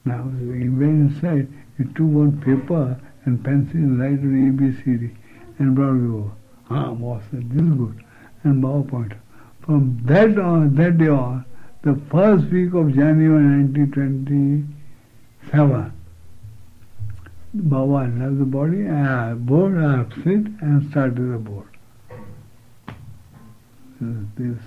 Now, when inside, he took one paper and pencil and write on ABCD and brought it over. Boss said, this is good. And Baba pointed. From that day on, the first week of January 1927, Baba left the body, board, sit and started the board. This.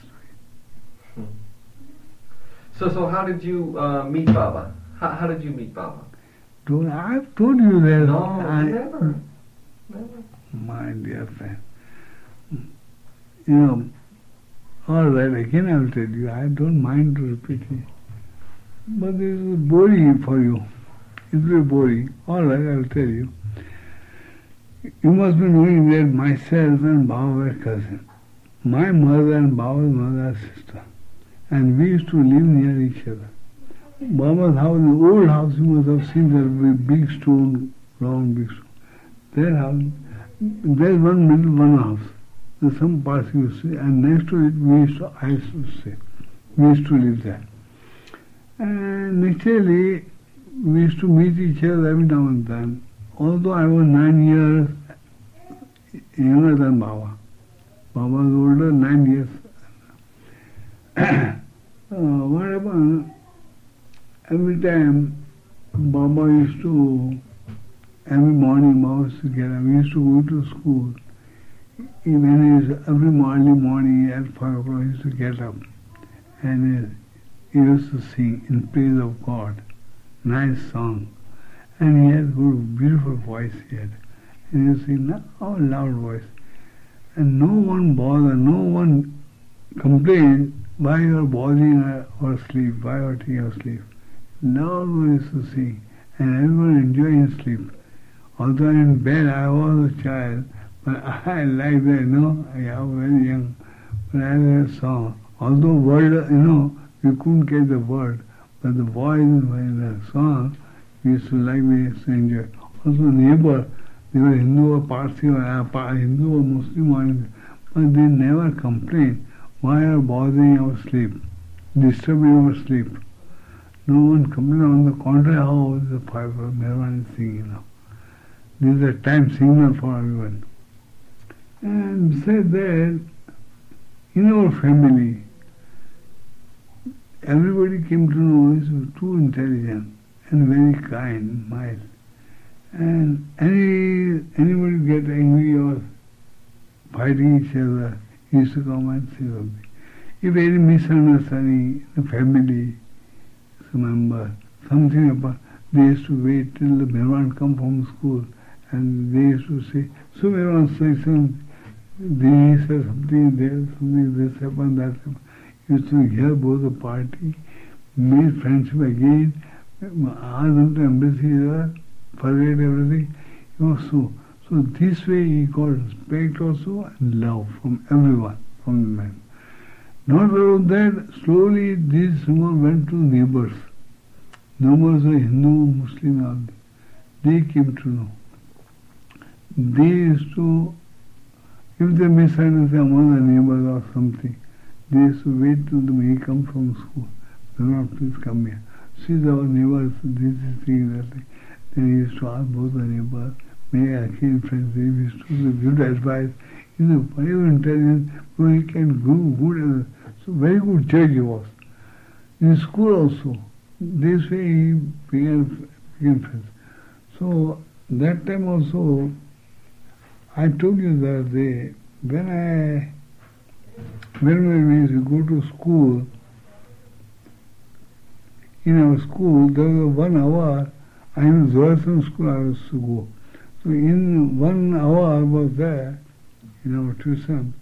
So how did you meet Baba? How did you meet Baba? I've told you that. No, never. My dear friend. You know, all right, again I will tell you, I don't mind to repeat it. But this is boring for you. It's very boring. All right, I will tell you. You must be knowing that myself and Baba were cousins. My mother and Baba's mother are sister. And we used to live near each other. Baba's house, the old house, you must have seen that big stone, round big stone. Their house, there's one middle, one house. There's some parts you see, and next to it I used to stay. We used to live there. And naturally, we used to meet each other every now and then. Although I was 9 years younger than Baba. Baba was older, 9 years. What happened? Every time Baba used to, every morning Baba used to get up. We used to go to school. Even every early morning at 5 o'clock he used to get up. And he used to sing in praise of God. Nice song. And he had a beautiful voice he had. And he used to sing loud voice. And no one bothered, no one complained, why you are bothering our sleep, why you are taking our sleep. Loud voice to sing. And everyone enjoying sleep. Although in bed I was a child, but I like that, I was very young. But I had a song. Although word, we couldn't get the word, but the voice in the song, we used to like, we used to enjoy. Also neighbor, they were Hindu or Parsi or Hindu or Muslim, but they never complained, why are bothering our sleep, disturbing our sleep. No one complained. On the contrary, how is the piper, Mehran is singing now. This is a time signal for everyone. And besides that, in our family, everybody came to know he was too intelligent and very kind, mild. And anybody get angry or fighting each other, he used to come and say something. If any misunderstanding in the family, some member, something about, they used to wait till the Mehran come from school, and they used to say, so Mehran says something, they said something there, something this happened, that happened. Used to hear both the party, made friendship again, asked them to embrace each other, forget everything. So this way he got respect also and love from everyone, from the man. Not only that, slowly this woman went to neighbors. Neighbors were Hindu, Muslim, all. They came to know. They used to, if they misunderstood among the neighbors or something, they used to wait till he comes from school. Please come here. See our neighbors, this is thing, that thing. Then he used to ask both the neighbors, may I keep friends, he used to give advice. He's a very intelligent, so he can do good, so very good judge he was. In school also, this way he became friends. So that time also, I told you that when we used to go to school, in our school, there was 1 hour, I in Zorasan school I was to go. So in 1 hour I was there, in our tuition,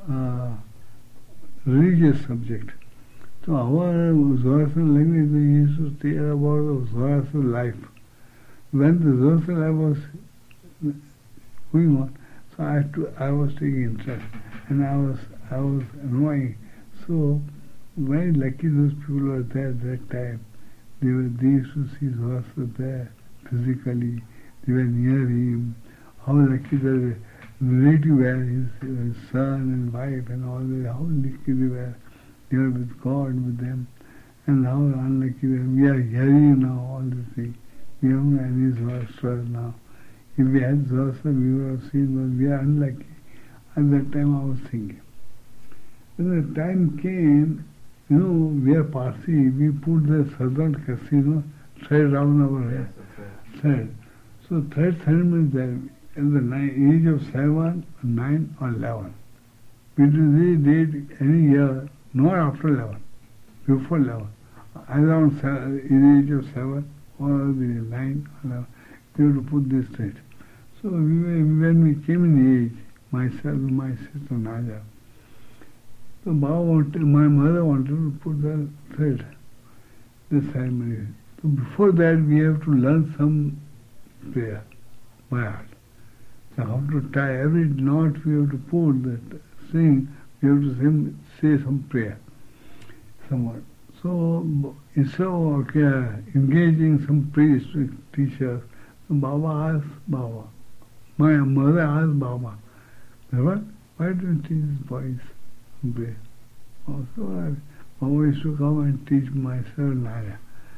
religious subject. So our Zorasan language, we used to tell about the Zorasan life. When the Zorasan life was going on, so I was taking interest, and I was annoying. So very lucky those people were there at that time. They used to see Zorasan there physically. They were near him. How lucky the relative were, his son and wife and all that. How lucky they were. They were with God, with them. And how unlucky we are hearing now all these things. We haven't any Swastra now. If we had Swastra, we would have seen, but we are unlucky. At that time I was thinking. When the time came, we are Parsi, we put the southern casino thread around our head. Thread. So thread ceremony is there at the age of 7, 9 or 11. We did any year, not after 11, before 11. Around in the age of 7 or the 9 or 11, we have to put this thread. So when we came in age, myself, my sister Naja, so my mother wanted to put the thread, the ceremony. So before that we have to learn some prayer by heart. So how to tie every knot we have to put that string, we have to say some prayer. Someone. So instead of engaging some priest to teach us, so Baba asked Baba. My mother asked Baba, why don't you teach these boys pray? Also, Baba used to come and teach myself Naya.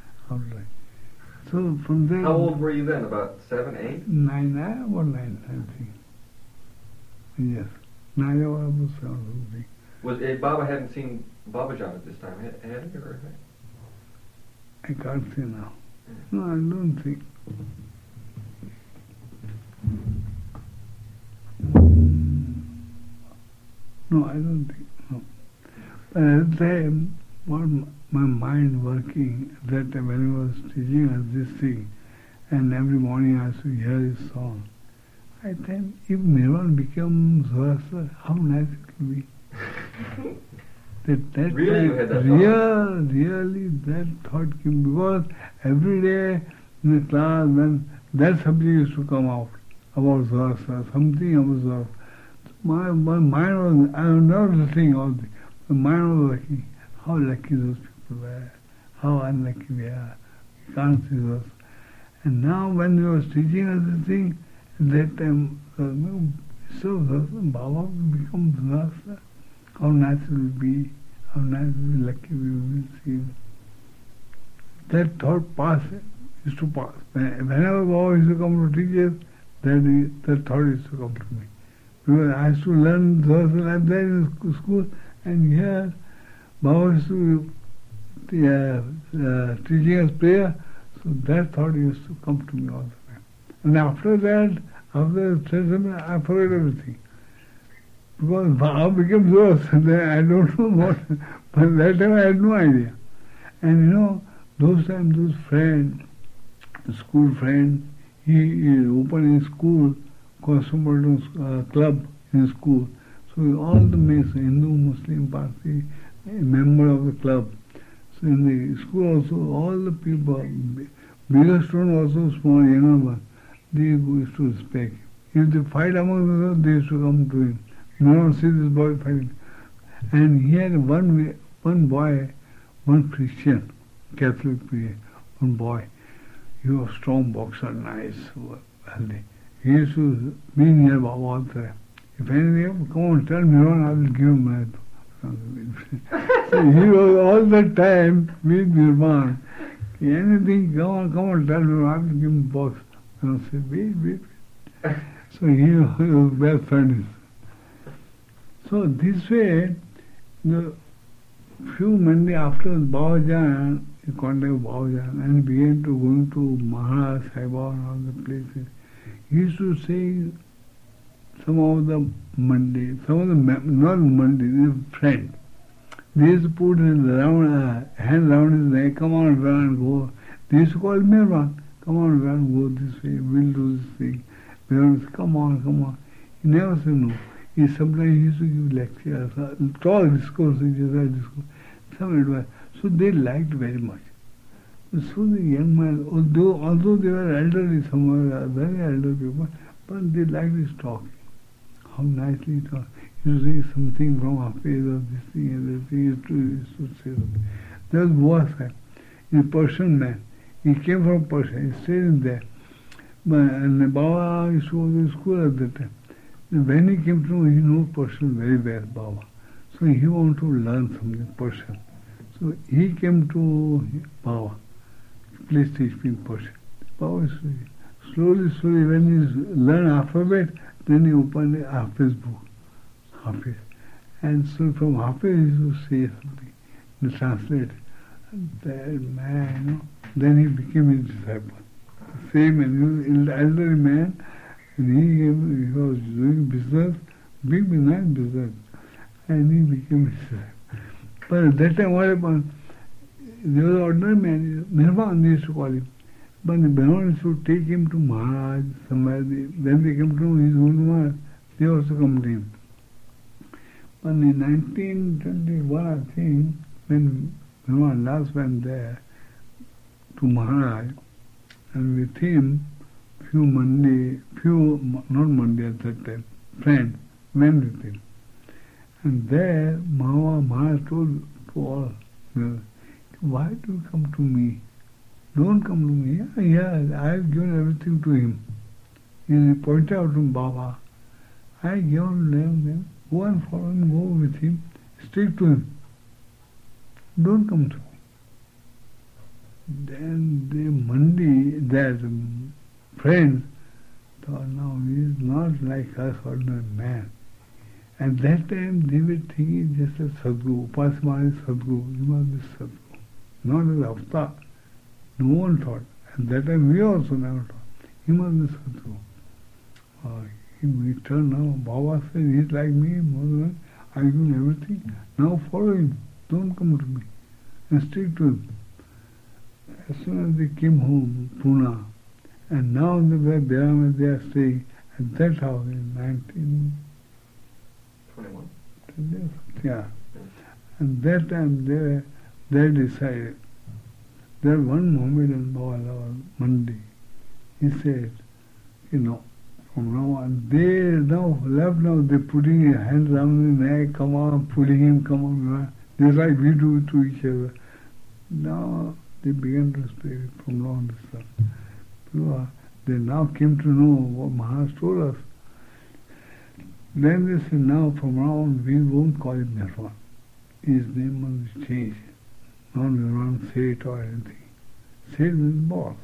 So from there. How old were you then? About 7, 8? 9 or 9, I think. Yes. Naya was about 7 something. Was Baba hadn't seen Babajan at this time, had he? Or I can't say now. No, I don't think. No, I don't think. No. But at the time, my mind working, at that time when he was teaching us this thing, and every morning I used to hear his song, I think if Nirvana becomes Swastra, how nice it will be. that really, you had that thought? Really, that thought came because every day in the class when that subject used to come out about Swastra, something about Swastra. My mind was, I was not listening all the my mind was lucky. How lucky those people were, how unlucky we are. We can't see those. And now when he was teaching us the thing, at that time, so Baba becomes Swastra. How nice it will be, how nice it will be, lucky we will see him. That thought used to pass. Whenever Baba used to come to teach us, that thought used to come to me. Because I used to learn Swastra like that in school, and here Baba used to teaching us prayer, so that thought used to come to me all the time. And after that, after the session, I forgot everything. Because Baba became Swastra, then I don't know what, but that time I had no idea. And those times, those friends, school friends, he opened a school, Cosmopolitan Club in school. So all the mates, Hindu, Muslim, Parsi, a member of the club. So in the school also, all the people, bigger students also, small, younger ones, they used to respect him. If they fight among themselves, they used to come to him. You don't see this boy fighting. And he had one boy, one Christian, Catholic priest, one boy. He was a strong boxer, nice, healthy. He used to be near Baba all the time. If anything, come on, tell me on, I will give him my. So he was all the time with Nirvana. Anything, come on, tell me, I will give him box. And I said, wait. So he was best friends. So this way, the few Monday after Babajan, he contacted Babajan and began to going to Maharaj, Saiba and all the places. He used to say some of the Monday, not Monday, the friend. They used to put his hand around his neck, come on, Viran, go. They used to call me Viran, come on, Viran, go this way, we'll do this thing. Viran said, come on. He never said no. Sometimes he used to give lectures, tall discourse, some advice. So they liked very much. So the young man, although they were elderly, some were very elderly people, but they liked his talking. How nicely he talked. He used to say something from Hafiz or this thing and that thing. He used to say something. There was Boa Sahib, a Persian man. He came from Persia, he stayed in there. And Baba used to go to school at that time. When he came to know, he knew Persian very well, Baba. So he wanted to learn something Persian. So So he came to Baba, please teach me Persian. Baba slowly, when he learned alphabet, then he opened the Hafiz book, Hafiz. And so from Hafiz he used to say something, he translate. That man, then he became his disciple. The same, and he was an elderly man, and he was doing business, big business, and he became his disciple. But at that time, what happened? There was an ordinary man, Nirvan, they used to call him. But the Brahman used to take him to Maharaj, somewhere. Then they came to his Guru Maharaj, they also come to him. But in 1921, I think, when Brahman last went there to Maharaj, and with him, not Mandi at that time, friends went with him. And there, Maharaj told to all, why do you come to me? Don't come to me. Yeah, I have given everything to him. He pointed out to Baba, I have given them, go and follow him, go with him, stick to him. Don't come to me. Then the Mandi, that friends, thought, no, he is not like us, ordinary man. At that time, they were thinking just as Sadguru, Upasana is Sadguru, he must be Sadguru. Not as Avtar. No one thought. At that time, we also never thought. He must be Sadguru. He turned now, Baba said, he is like me, I give him everything. Now follow him. Don't come to me. And stick to him. As soon as they came home, Pune, and now they were there, they are staying at that house in 1921. Yeah. And that time they decided. There one Mohammedan Baba Mandi, he said, from now on, they now left now, they're putting a hand around the neck, come on, pulling him, come on, just like we do to each other. Now they began to speak from now on this stuff. So, they now came to know what Maharaj told us. Then they said, now from now on, we won't call him Nirvan. His name must change. Not Nirvan Seth or anything. Seth is boss.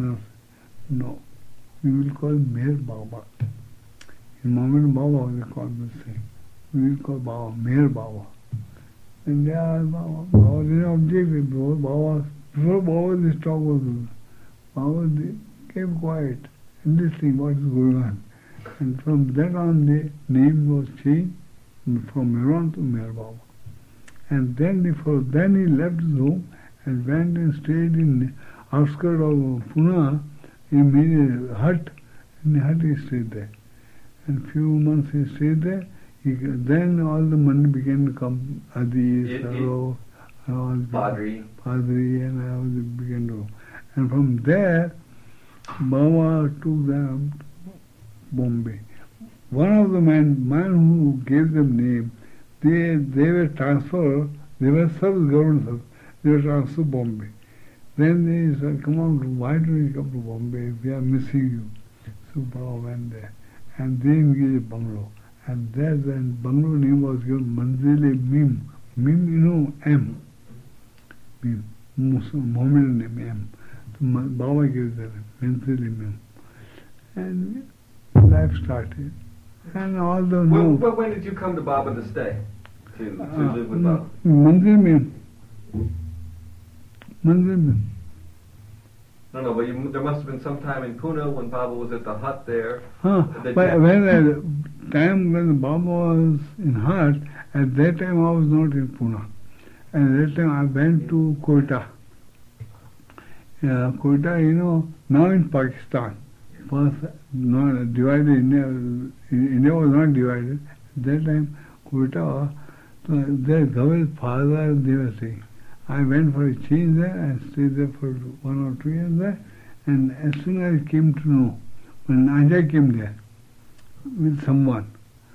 No. We will call him Meher Baba. In Mohammedan Baba, they call him the same. We will call Baba, Meher Baba. And they are Baba. Baba didn't object. Before Baba, this talk was over. Baba, they kept quiet and listening what is going on. And from then on, the name was changed from Nirvan to Meher Baba. And then he left his home and went and stayed in the outskirts of Pune. He made a hut, and the hut he stayed there. And few months he stayed there. Then all the money began to come, Adi, Saro, Padri, and all they began to go. And from there, Baba took them to Bombay. One of the man who gave them name, they were transferred, they were service, government service, they were transferred to Bombay. Then they said, come on, why don't you come to Bombay? We are missing you. So Baba went there. And they engaged a bungalow. And there the bungalow name was given Manzil-e-Mim. Mim, M. Mim. Mohammedan name, M. So Baba gave them Manzil-e-Mim. And life started. And all the... When did you come to Baba to stay? To live with Baba? Manzil-e-Mim. No, but there must have been some time in Pune when Baba was at the hut there. But when the time when Baba was in hut, at that time I was not in Pune. And at that time I went to Quetta. Quetta, now in Pakistan. First, not divided, India was not divided. At that time, Quetta, so their Gaval's father, they were saying. I went for a change there and stayed there for 1 or 2 years there. And as soon as I came to know, when Ajay came there with someone,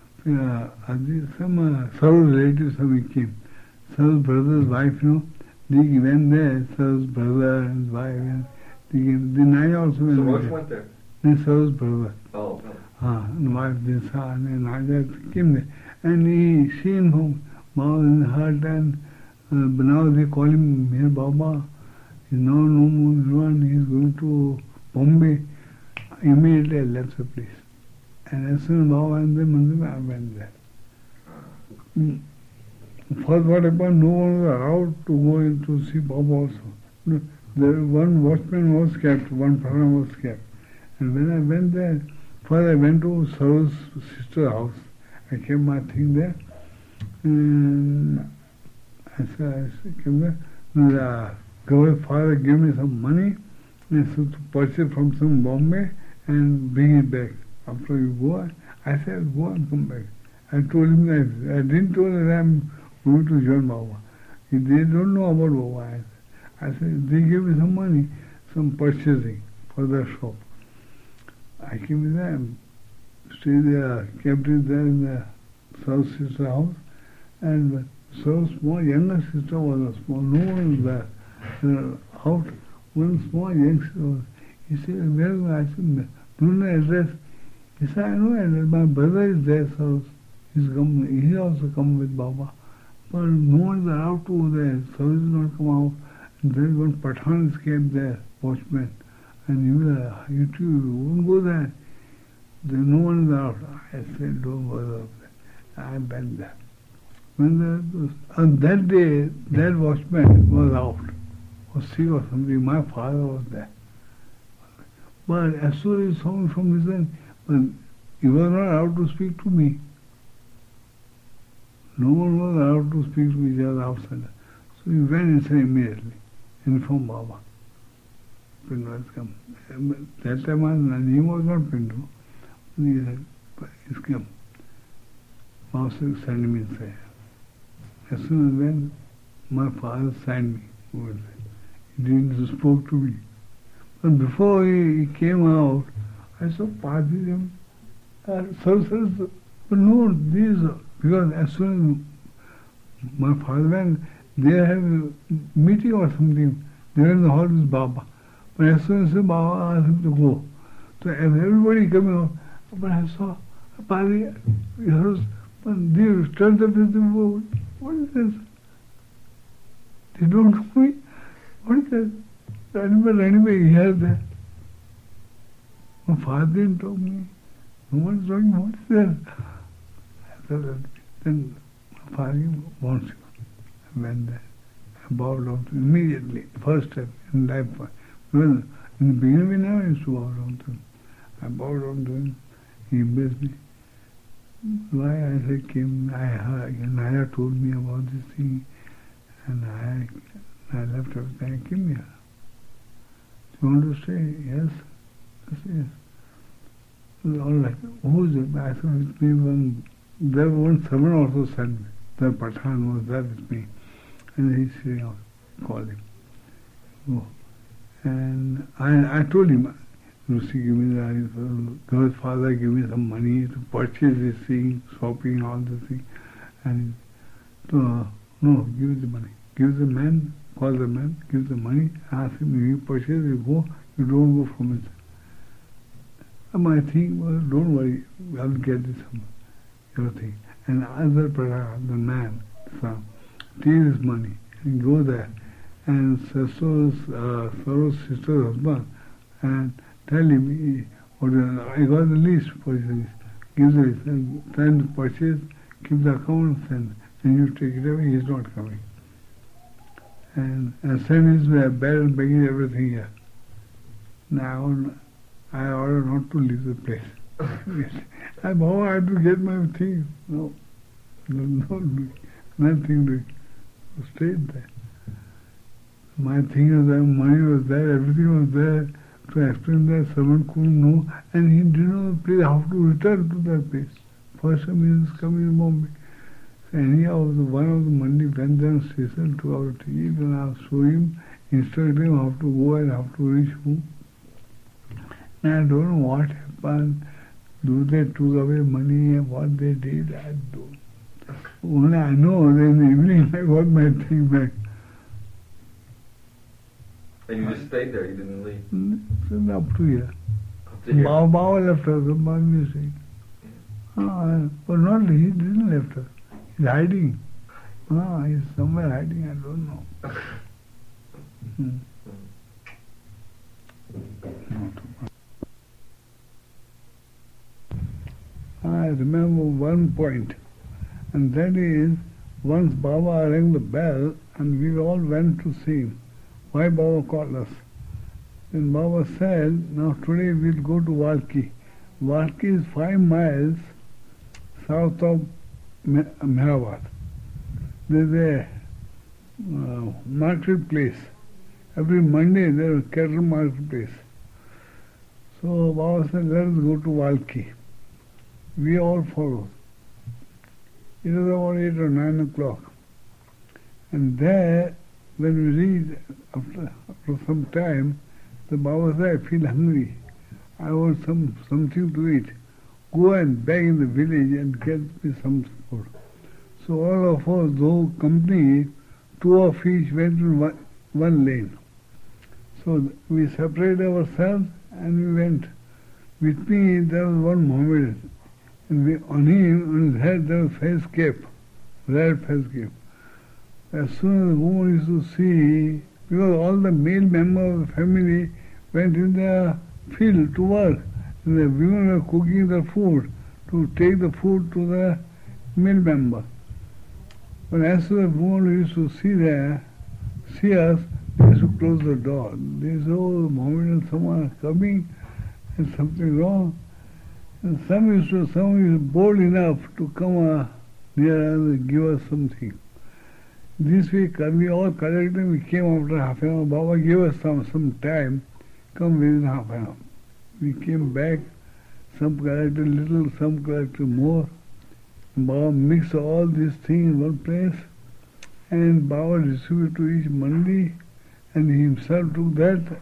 some Sar's relatives, he came. Sar's brother's wife, they went there, Sar's brother and his wife, and they came. Then I also went there. So Rosh went there? Then Sar's brother. Oh, okay. And wife, then Sar, and Ajay came there. And he seen him, Baba in the hut, and But now they call him Mir Baba. He's now no more. He's going to Bombay. Immediately I left the place. And as soon as Baba went there, I went there. First what happened, no one was allowed to go in to see Baba also. No, there one watchman was kept, one Prana was kept. And when I went there, first I went to Saro's sister's house. I kept my thing there. And I came there. The girl's father gave me some money and so to purchase from some Bombay and bring it back. After you go, I said, go and come back. I told him that. I didn't tell him that I'm going to join Baba. They don't know about Baba. I said, they gave me some money, some purchasing for the shop. I came there, stayed there, kept it there in the South sister house. And so small, younger sister was a small, no one was there. Out, one small young sister was. He said, where is I said, do you know address? He said, I know address. My brother is there, so he also come with Baba. But no one is allowed to go there. So he did not come out. And there is one Pathan escaped there, watchman. And you too, won't go there. There no one is allowed. I said, don't bother of that. I went there. On that day, that watchman was out, was sick or something. My father was there. But as soon as he saw me from his end, he was not allowed to speak to me. No one was allowed to speak to each other outside. So he went inside immediately, informed Baba. Pindu has come. That time my name was not Pindu. He said, he's come. Master sent me inside. As soon as when my father signed me over there, he didn't spoke to me. But before he came out, I saw Padri, but no, these, because as soon as my father went, they had a meeting or something, they were in the hall with Baba. But as soon as Baba asked him to go, so everybody coming out, but I saw Padri, he was, they turned up with him, what is this? They don't know me. What is that? Anyway, he has that. My father didn't talk to me. No one is talking, what is that? I thought, then my father wants you. I went there. I bowed down to him immediately, first step in life. Well, in the beginning we never used to bow down to him. I bowed down to him. He embraced me. Why I said came, I heard, Naya told me about this thing, and I left everything. I came here. Do you want to stay? Yes. I said, yes. All right. Who is it? I said, with me one, there one servant also sent me. The Pathan was there with me. And he said, call him. Oh. And I told him, Lucy give me the girl's father gave me some money to purchase this thing, shopping, all this thing. And no, give the money. Give the man, call the man, give the money, ask him, you purchase, you go, you don't go from it. And my thing was, don't worry, I'll get this your thing. And other the man, son, take his money and go there. And Saro's sister's husband, and tell him, I got the list for this. Give the list, and try to purchase, keep the account, and you take it away, he's not coming. And send his bed and baggage, everything here. Now, I order not to leave the place. I have to get my things. No, nothing to stay there. My thing was there, money was there, everything was there. To explain that someone couldn't know, and he didn't know the place, how to return to that place. First time he was coming in Bombay. So anyhow, one of the Monday went down station to our tea, and I show him, instruct him how to go and how to reach home. And I don't know what happened. Do they took away money and what they did, I don't. Only I know that in the evening I got my thing back. And you just stayed there, you didn't leave? It's up to here. Baba left us, my mistake. But not, he didn't left us. He's hiding. No, he's somewhere hiding, I don't know. I remember one point, and that is once Baba rang the bell and we all went to see him. Why Baba called us? Then Baba said, now today we'll go to Valki. Valki is 5 miles south of Mehrabad. There's a marketplace. Every Monday there is a cattle marketplace. So Baba said, let us go to Valki. We all followed. It was about 8 or 9 o'clock. And there, when we reached, after some time, the Baba said, I feel hungry. I want something to eat. Go and beg in the village and get me some food. So all of us, though company, 2 of each went in one lane. So we separated ourselves and we went. With me there was one Mohammedan. And on his head there was face cap, red face cap. As soon as the woman used to see, because all the male members of the family went in the field to work, and the women were cooking the food to take the food to the male member. But as soon as the woman used to see us, they used to close the door. They said, oh, Mohammedan, someone is coming, and something wrong. And some is bold enough to come near us and give us something. This week we all collected, we came after half an hour. Baba gave us some time, come within half an hour. We came back, some collected little, some collected more. Baba mixed all these things in one place, and Baba distributed to each mandi, and he himself took the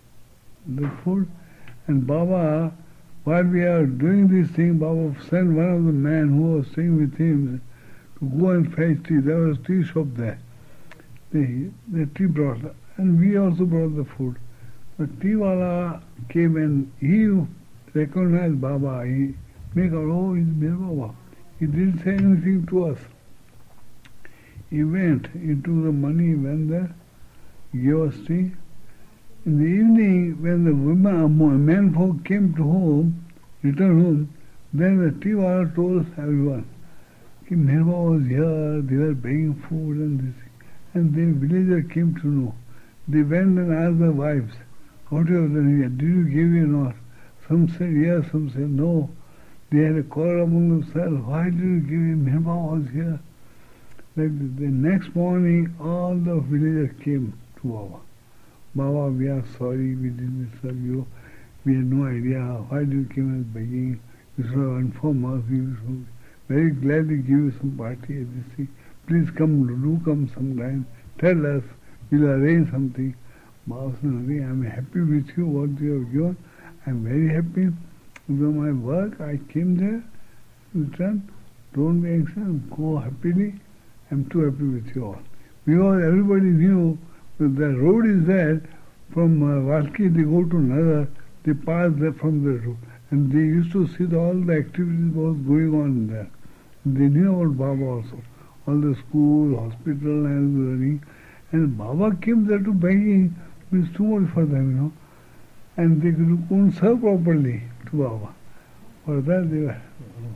food, and Baba, while we are doing this thing, Baba sent one of the men who was staying with him to go and fetch tea. There was a tea shop there. The tea brought, and we also brought the food. The tea wala came and he recognized Baba. He made out, oh, it's Mir Baba. He didn't say anything to us. He went into the money, went there, gave us tea. In the evening, when the men folk came to home, returned home, then the tea wala told everyone, Mir Baba was here, they were begging food and this. And the villager came to know. They went and asked their wives, what have you done here? Did you give or not? Some said yes, some said no. They had a quarrel among themselves. Why did you give him? Mir Baba was here. Like the next morning, all the villagers came to Baba. Baba, we are sorry, we didn't serve you. We had no idea. Why did you come as begging? You should have informed us. We should very glad to give you some party at this thing. Please come, do come sometime. Tell us, we'll arrange something. Baba said, I'm happy with you, what you have given. I'm very happy. With my work, I came there, returned. Don't be anxious, go happily. I'm too happy with you all. Because everybody knew that the road is there, from Valki they go to Nazar, they pass there from the road. And they used to see all the activities was going on there. And they knew about Baba also. All the school, hospital and running. And Baba came there to begging, means too much for them, And they couldn't serve properly to Baba. For that they were.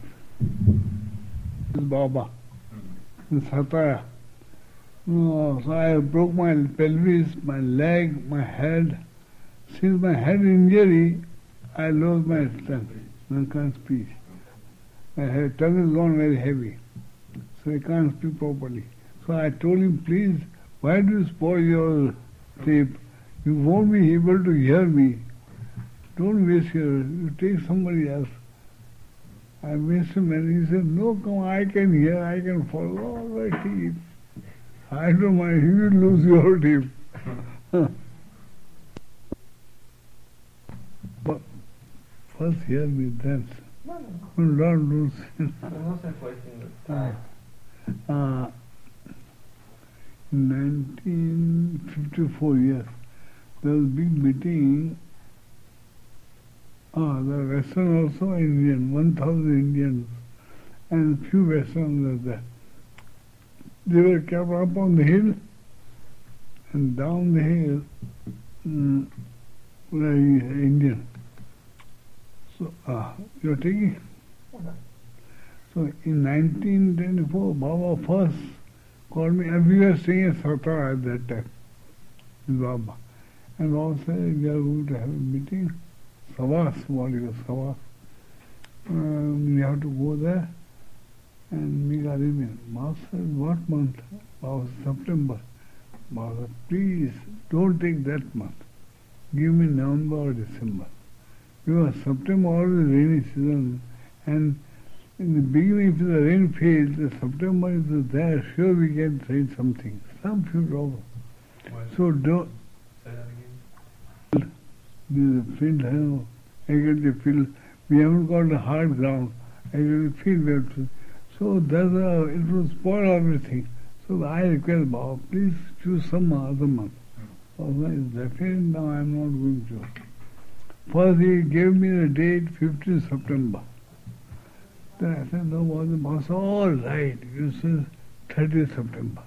Baba. Sataya. So I broke my pelvis, my leg, my head. Since my head injury, I lost my tongue. I can't speak. My tongue is gone very heavy. So I can't speak properly. So I told him, please, why do you spoil your tape? You won't be able to hear me. Don't waste you take somebody else. I missed him and he said, no, come, I can hear, I can follow. All right, I don't mind, you will lose your tape. But first hear me, then. Don't lose. In 1954, yes, there was a big meeting. The Western also Indian, 1,000 Indians, and few Westerns were there. They were kept up on the hill and down the hill, where is Indian. So, you're taking? So in 1924, Baba first called me, and we were staying at Satara at that time with Baba. And Baba said, we are going to have a meeting, Savas, what is Savas. We have to go there and make arrangement. Baba said, what month? Baba said, September. Baba said, please don't take that month. Give me November or December. Because September always rainy season, and in the beginning, if the rain fails, the September is there, sure we can train something, some few drops. So don't. Say that again. The field, I get the field. We haven't got the hard ground. I get the field. We have to. So it will spoil everything. So I request Baba, please choose some other month. Baba is definite. Now I am not going to. First he gave me the date 15 September. Then I said, no, Baba said, all right, you said 30 September.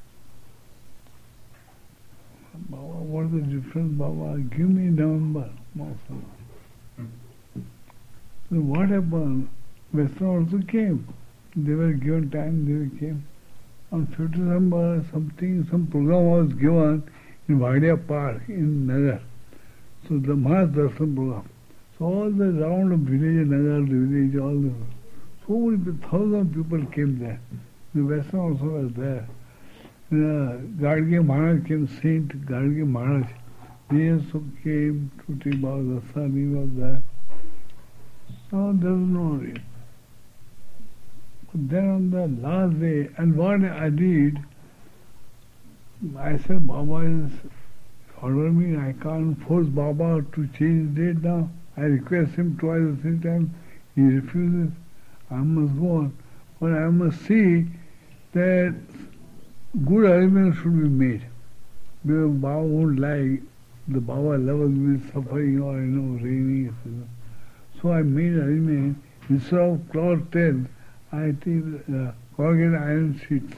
Baba, what is the difference, Baba? Give me November. Baba said. So what happened? Western also came. They were given time, they came. On 5th December, some program was given in Vadia Park in Nagar. So the Mass Darshan program. So all the round of village, Nagar, the village, all the, so many, 1,000 people came there. The Western also was there. Gadge Maharaj came, Saint Gadge Maharaj. They also came to take Baba Darshan, he was there. So there was no reason. Then on the last day, and what I did, I said, Baba is ordering me, I can't force Baba to change date now. I request him twice or three times, he refuses. I must go on. But I must see that good arrangements should be made. Because Baba won't like the Baba levels with suffering or raining, etc. So I made arrangement, instead of cloth tent, I think corrugated iron sheets,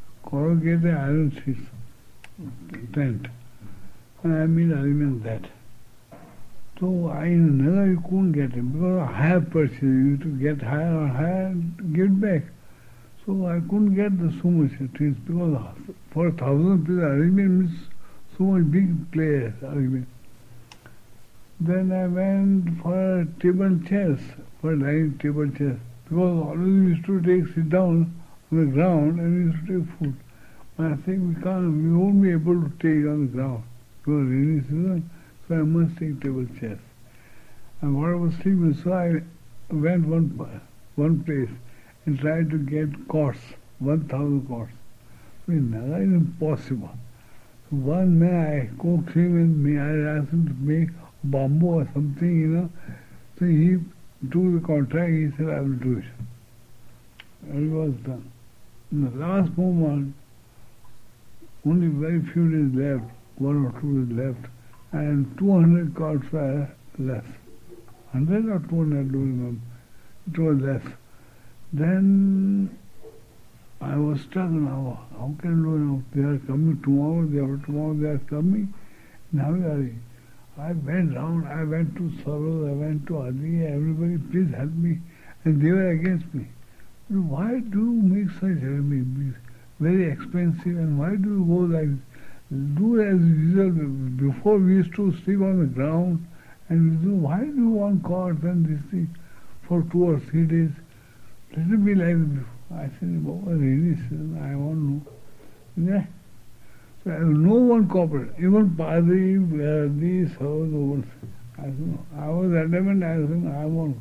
tent. And I made arrangement that. So in Nagar you couldn't get it because I have purchased. You have to get higher or higher and give it back. So I couldn't get so much trees because for 1,000 pieces arrangement means so much big place arrangement. Then I went for table chairs, for dining table chairs. Because always we used to sit down on the ground and we used to take food. But I think we won't be able to take on the ground because rainy season, so I must take table chairs. And what I was sleeping, so I went one place and tried to get cots, 1,000 cots. So in Naga it's impossible. So one man I coaxed him and I asked him to make bamboo or something, So he took the contract, he said, I will do it. And it was done. In the last moment, only very few days left, 1 or 2 days left, and 200 cards were less. 100 or 200, I don't remember. It was less. Then I was stuck now. How can I do now? They are coming tomorrow, they are coming. Now we are. I went round, I went to Saroj, I went to Adi, everybody, please help me. And they were against me. Why do you make such arrangements? Very expensive, and why do you go like this? Do as usual. Before we used to sleep on the ground, and we do, why do you want cots and this thing for 2 or 3 days? Let it be like this before. I said, Baba, rainy season, I want to know. Yeah. So no one cooperated. Even Padri, these, no one. I said, no. I was adamant, I said, no, I won't.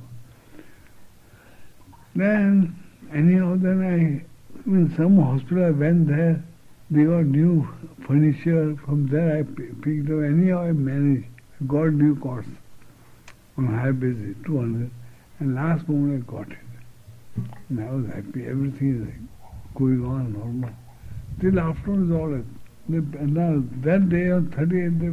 Then, anyhow, in some hospital I went there, they got new furniture. From there I picked up. Anyhow, I managed. I got new cots on high basis, 200. And last moment I got it. And I was happy. Everything is going on normal. Till afternoon is all right. Now, that day on 38th,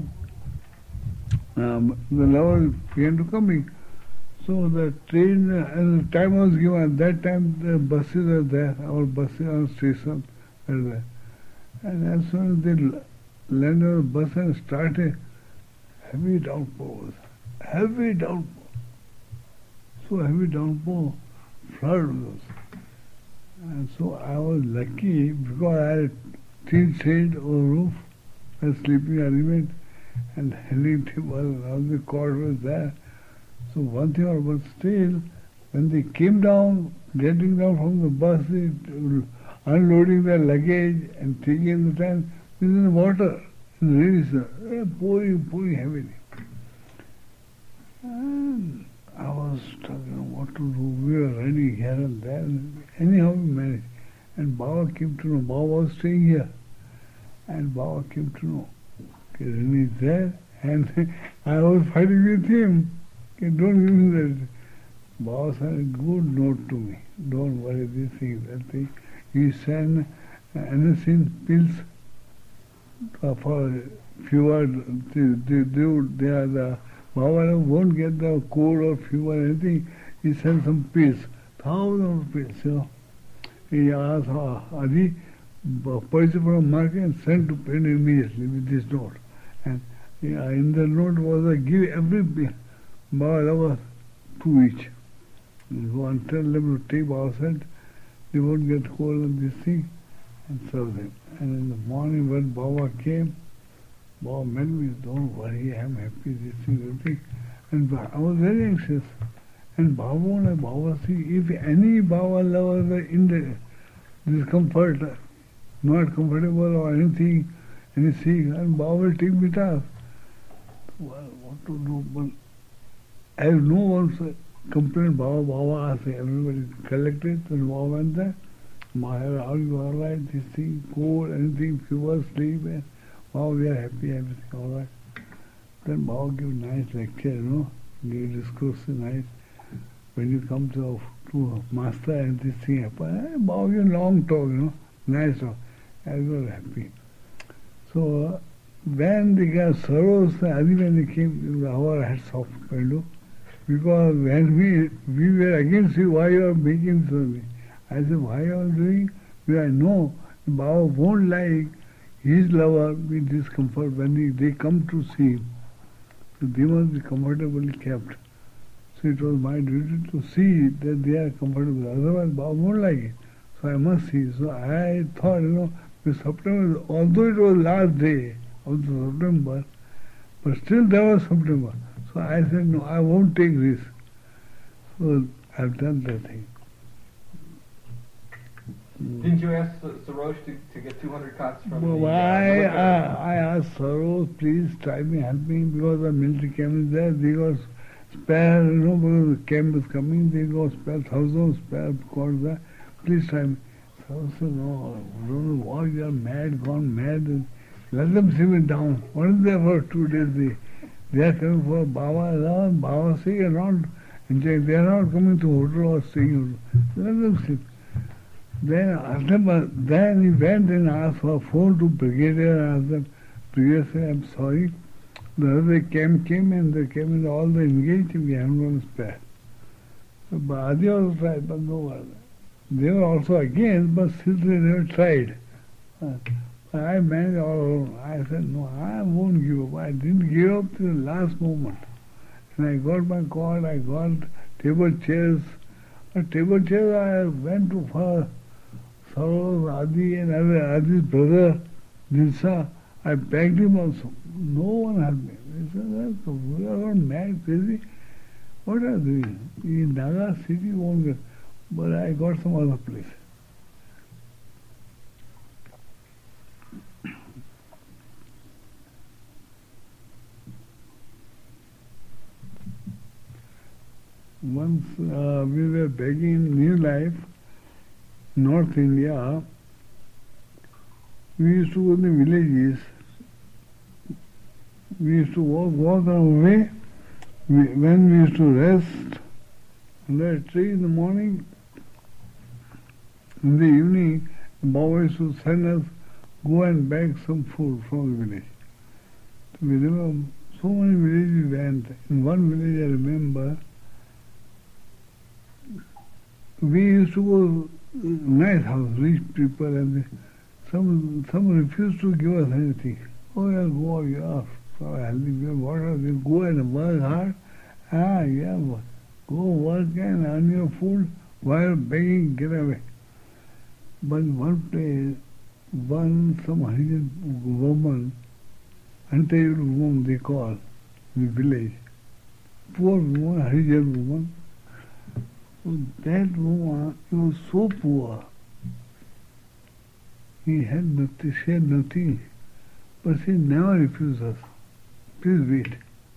the level began to coming. So the train, and the time was given, at that time the buses are there, our buses on station, And as soon as they landed on the bus and started, heavy downpour was. Heavy downpour. So heavy downpour, flood was. And so I was lucky because I had tin shade over roof, a sleeping arrangement, and handing table, all the cord was there. So one thing or one still, when they came down, getting down from the bus, unloading their luggage and taking the time, it was in the water, in the rainy season, pouring heavily. And I was struggling what to do. We were running here and there. Anyhow, we managed. And Baba came to know. Baba was staying here. And Baba came to know. Okay, Rani is there. And I was fighting with him. Okay, don't give me that. Baba sent a good note to me. Don't worry, this thing, that thing. He sent Anacin pills for fever. They are the Baba won't get the cold or fever or anything. He sent some pills, thousands of pills, you know. He asked Adi, purchase from a market and sent to Penn immediately with this note. And in the note was a give every pill. Baba was 2 each. Go and tell them to take Baba said, they won't get cold on this thing, and serve them. And in the morning when Baba came, Baba met me, don't worry, I'm happy, this thing, everything. And I was very anxious. And Baba see, if any Baba lover were in the discomfort, not comfortable or anything, any sick, and Baba will take me task. Well, what to do? But I have no one complained. Baba asked everybody collected, and Baba went there. Are you all right? This thing, cold, anything, fever, sleep, and Baba, we are happy, everything all right. Then Baba gave nice lecture, you know, gave discourse nice. When you come to master and this thing happened, Baba gave long talk, you know, nice talk. I was happy. So when they got sorrows, when they came, our heads off, kind of. Because when we were against you, why you are making so? I said, why you are doing? Because I know Baba won't like his lover with discomfort when they come to see him. So they must be comfortably kept. So it was my duty to see that they are comfortable. Otherwise Baba won't like it. So I must see. So I thought, you know, with September, although it was last day of the September, but still there was September. So I said, no, I won't take this. So I've done that thing. Didn't you ask Sarosh to get 200 cots from the military? I asked Sarosh, please try me, help me, because the military camp is there. They got spare, you know, because the camp is coming, they got spare, thousands spare cords there. Please try me. Sarosh said, no, I don't know why you are mad, gone mad. Let them sit me down. What is there for 2 days? They are coming for Baba. Baba say they are not enjoying. They are not coming to hotel or staying. Let them sit. Then he went and asked for a phone to brigadier and asked them, brigadier said, I'm sorry. The other camp came and they came and all the engaged, we haven't going to spare. So Adi also tried, but no one. They were also against, but still they never tried. I managed all alone. I said, no, I won't give up. I didn't give up till the last moment. And I got my cord, I got table chairs. Table chairs I went to for Sarosh, Adi and Adi's brother, Dilsa. I begged him also. No one helped me. He said, we are all mad, crazy. What are you doing? In Naga city won't get. But I got some other place. Once we were begging New Life, North India. We used to go to the villages. We used to walk our way. When we used to rest under a tree in the morning, in the evening, the Baba used to send us go and beg some food from the village. We remember so many villages we went. In one village I remember, we used to go nice house, rich people, and some refuse to give us anything. Oh yeah, go, you are so healthy, we have water, we go and work hard. Yeah, go work and earn your food while begging, get away. But one place, some Harijan woman, untamed woman they call, in the village, poor woman, Harijan woman. So that woman, he was so poor. He had nothing, she had nothing, but she never refused us. Please wait.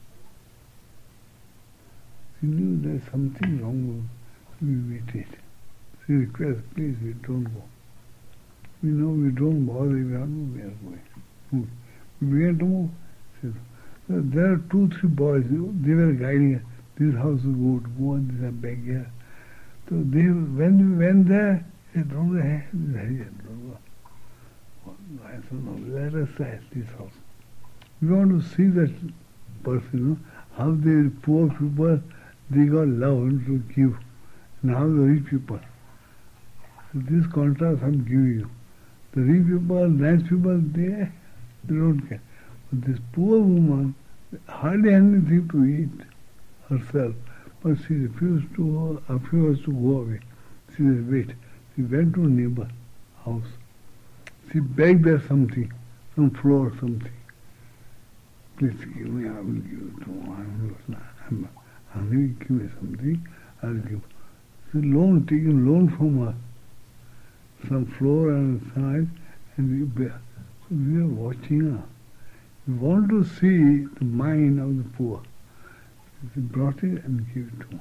She knew there's something wrong, we waited. She requested, please wait, don't go. We know we don't bother, we are going. We began to move. So there are 2-3 boys, they were guiding us. This house is good, go on, this is back here. So they, when we went there, they said, don't go ahead, don't go. I said, no, let us at this house. We want to see that person, how the poor people, they got love to give, and how the rich people. So this contrast I'm giving you. The rich people, nice people, they don't care. But this poor woman hardly had anything to eat herself, but she refused to go away. She said, wait. She went to a neighbor house. She begged there something, some flour, something. Please give me, I will give you tomorrow. I'm hungry, give me something, I will give. So taken loan from her, some flour and size, and so we are watching her. We want to see the mind of the poor. She brought it and gave it to her.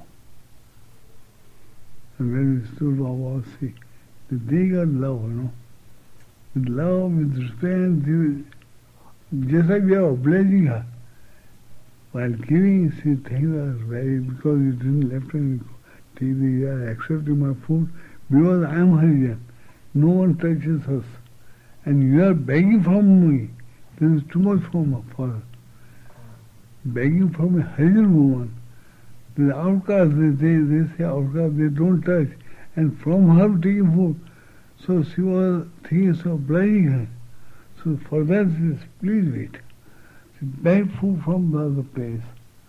And when we stood over, see, they got love, With love, with respect, just like we are obliging her. While giving, she thanks us very, because you didn't left any TV, you are accepting my food, because I am Harijan. No one touches us. And you are begging from me. This is too much for her. Begging from a Harijan woman. The outcast, they say outcast, they don't touch. And from her taking food. So she was thinking of obliging her. So for that she says, please wait. She begged food from the other place.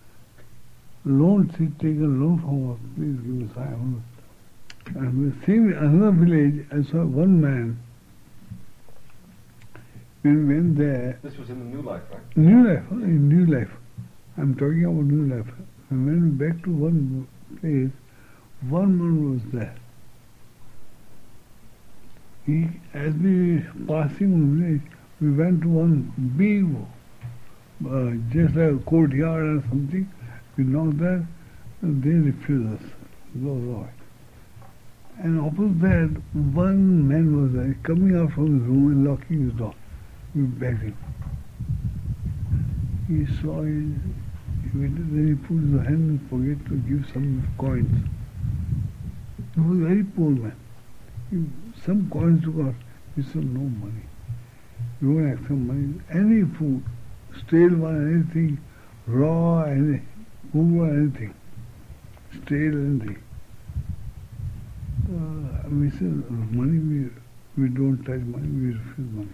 She taken loan from us, please give us time. And we see in another village, I saw one man. When we went there. This was in the New Life, right? In New Life. I'm talking about New Life. And when we back to one place, one man was there. As we passing the village, we went to one big, just like a courtyard or something. We knocked there, and they refused us. Go away. And opposite that, one man was there, coming out from his room and locking his door. We begged him. He saw it, then he put his hand in his pocket to give some coins. He was a very poor man. Some coins to God. He said, no money. You won't accept money. Any food, stale one, anything, raw, any, cooked anything, stale anything. We said, money, we don't touch money, we refuse money.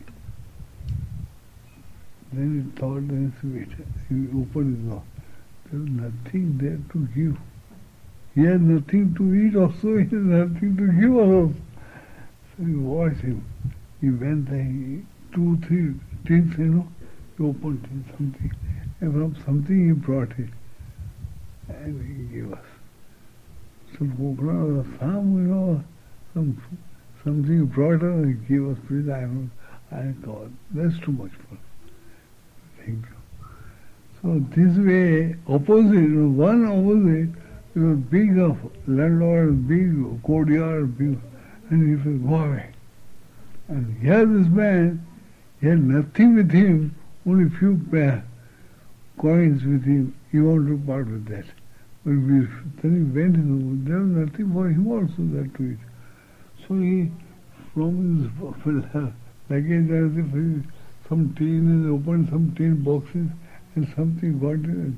Then he thought, then wait. He opened his door. There was nothing there to give. He had nothing to eat also, he had nothing to give also. So we watched him. He went there, 2-3 things, he opened something. And from something he brought it. And he gave us. Some coconut or some, something he brought us and he gave us. Please, I thought, that's too much for us. Thank you. So this way, one opposite, it was big landlord, big courtyard, big. And he said, go away. And here this man, he had nothing with him, only few coins with him. He wanted to part with that. But then he went in, there was nothing for him also there to eat. So he, from his luggage, some tin, opened some tin boxes and something got in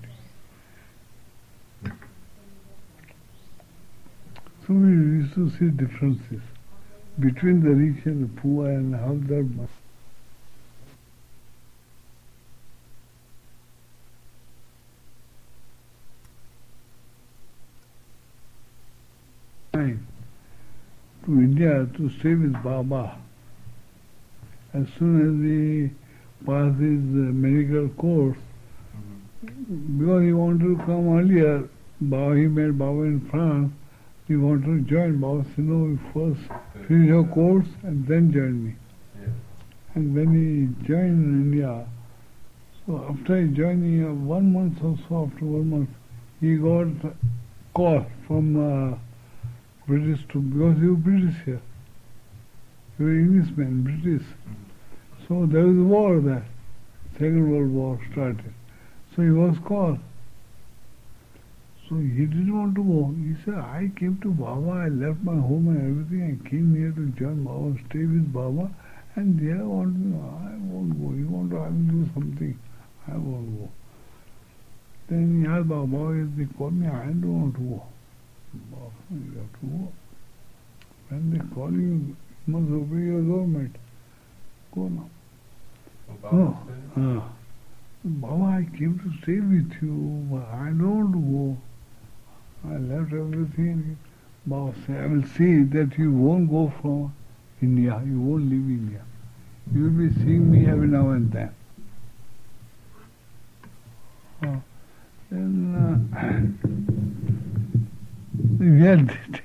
it. So we used to see differences. between the rich and the poor, and how that time to India to stay with Baba. As soon as he passed his medical course, because he wanted to come earlier, he met Baba in France, he wanted to join. Baba said, no, you first finish your course and then join me. Yeah. And when he joined India, so after he joined, 1 month or so, after 1 month, he got a call from British because he was British here. He was Englishman, British. So there was a war there. Second World War started. So he was called. So he didn't want to go. He said, I came to Baba, I left my home and everything, I came here to join Baba, stay with Baba, and they want me, I won't go. You want to, I will do something. I won't go. Then he asked Baba, if they call me, I don't want to go. Baba, you have to go. When they call you, you must obey your government. Go now. Well, No. Baba, I came to stay with you, but I don't want to go. I left everything. Baba said, I will see that you won't go from India, you won't leave India. You will be seeing me every now and then. Then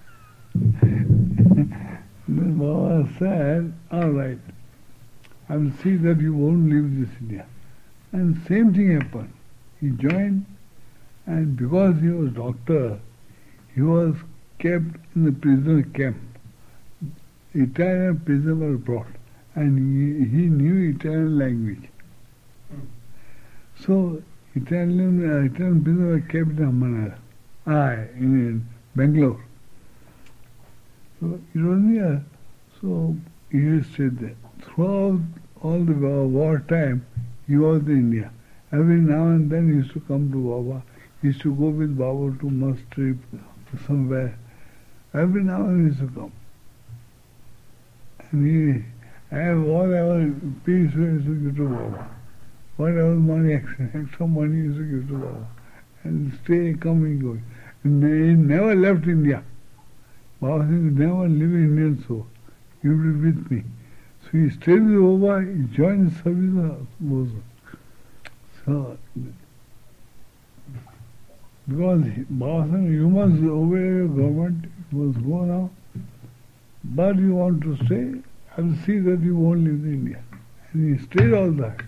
then Baba said, all right, I will see that you won't leave this India. And same thing happened. He joined, and because he was doctor, he was kept in the prisoner camp. Italian prisoner was brought, and he knew Italian language. So Italian prisoner was kept in Ahmedabad, in Bangalore. So it was near. So he stayed there. Throughout all the war time, he was in India. Every now and then he used to come to Baba. He used to go with Baba to Must trip or somewhere. Every now and then he used to come. And he have whatever peace he used to give to Baba. Whatever money, extra money he used to give to Baba. And stay coming, going. And he never left India. Baba said, you never leave Indian soul. You will be with me. So he stayed with Baba, he joined the service of Baba. So, because Baba said, you must obey your government, you must go now. But you want to stay, I will see that you won't leave India. And he stayed all that.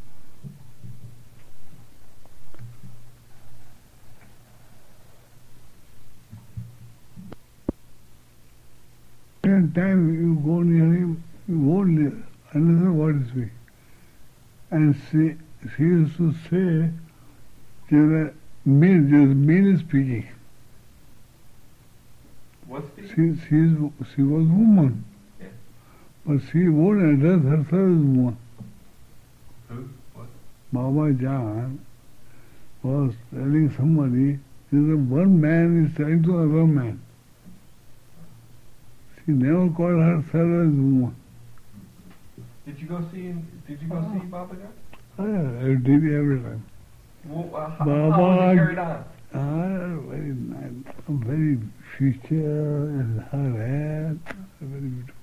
Every time you go near him, you won't understand what is speaking. And she used to say, there's male speaking. What's speaking? She was woman. Yeah. But she won't address herself as woman. Who? What? Baba Jan was telling somebody, one man is telling to another man. She never called herself as woman. Did you go see Baba Jan? I did it every time. Well, how Baba, was it carried on? Very nice, very future, and her hair, very beautiful.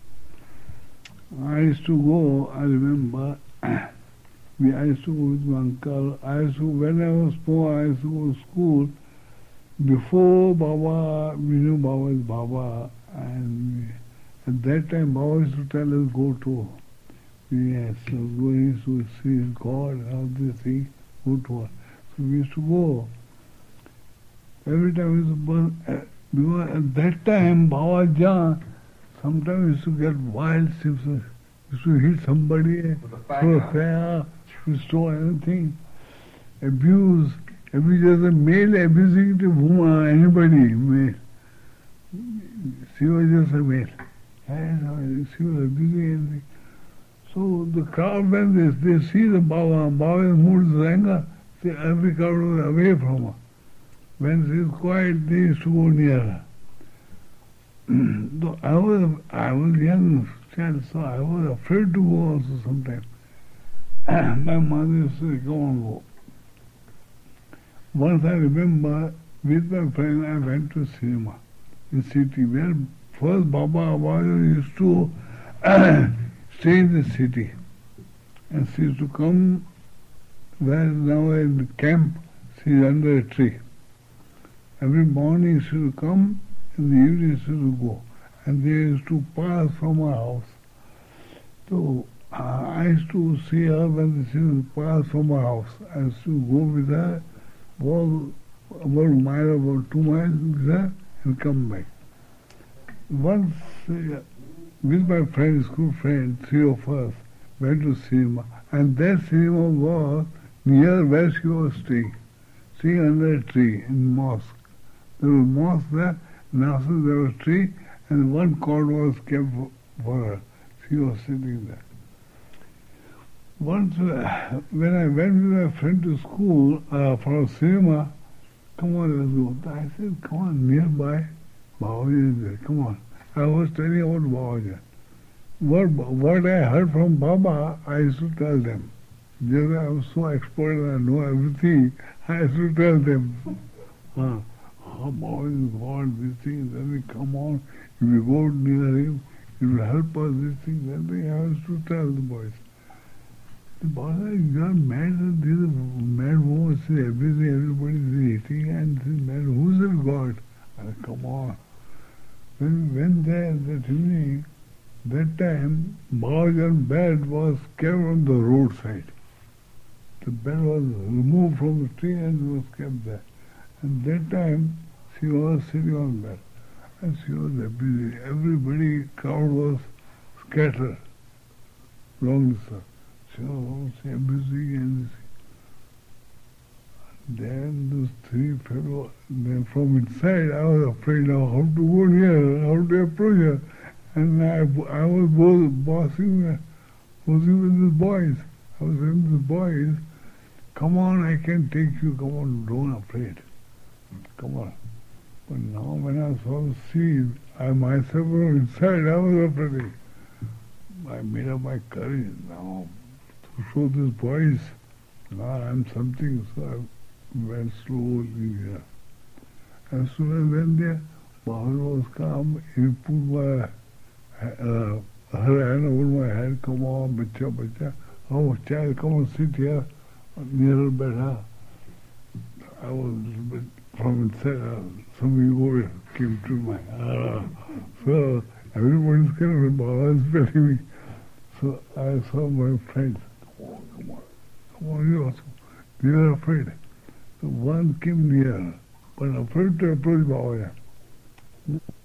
I used to go, I remember, I used to go with my uncle. When I was small, I used to go to school. Before Baba, we knew Baba is Baba, and at that time Baba used to tell us, go to, yes, so going to see God and all these things, go to her. So we used to go. Every time we used to burn, because at that time, Baba Jan, sometimes used to get wild symptoms. Used to hit somebody, throw a fire, restore anything, abuse as a male abusing the woman, anybody, male. She was just a male. She was abusing anything. So the crowd, when they see the Baba is moved with anger, every crowd was away from her. When she is quiet, they used to go near her. though I was young child, so I was afraid to go also sometimes. My mother used to say, come on, go. Once I remember, with my friend, I went to cinema in city, where first Baba Abaja used to stay in the city. And she used to come where now in the camp, she is under a tree. Every morning she used to come, in the evening she used to go. And they used to pass from her house. So I used to see her when she used to pass from her house. I used to go with her, walk about a mile, about 2 miles with her, and come back. Once, with my friend, school friend, 3 of us, went to cinema. And that cinema was near where she was staying under a tree in mosque. There was mosque there, and also there was a tree, and one cot was kept for her. She was sitting there. Once, when I went with my friend to school for a cinema, come on, let's go. I said, come on, nearby, Babaji is there, come on. I was telling about Babaji. What I heard from Baba, I used to tell them. Just I was so expert and I know everything, I used to tell them. Babaji is God, this thing, then we come on, if we go near him, it will help us, this thing, that thing. I used to tell the boys. The boys are, you are mad, this is mad woman, see everything, everybody is eating, and this mad, who's the God? I said, come on. When we went there that evening, that time, Babaji's bed was kept on the roadside. The bed was removed from the tree and was kept there. And that time, she was sitting on the bed. And she was busy. Everybody, crowd was scattered. Long distance. She was busy and then those 3 fellows, then from inside, I was afraid of how to go near her, how to approach her. And I was bossing with the boys. I was saying to the boys, come on, I can take you, come on, don't afraid. Come on. But now when I saw the scene, I myself was inside, I was afraid. I made up my courage now to show these boys, now I'm something, so I went slowly there. As soon as I went there, Bahar was calm, he put her hand over my head, come on, bacha. Oh, child, come on, sit here, near her bed. I was a little bit from inside, some ego came to my so everybody's kind of Baba is telling me. So I saw my friends, come on, you also. They were afraid. So one came near, but afraid to approach Baba.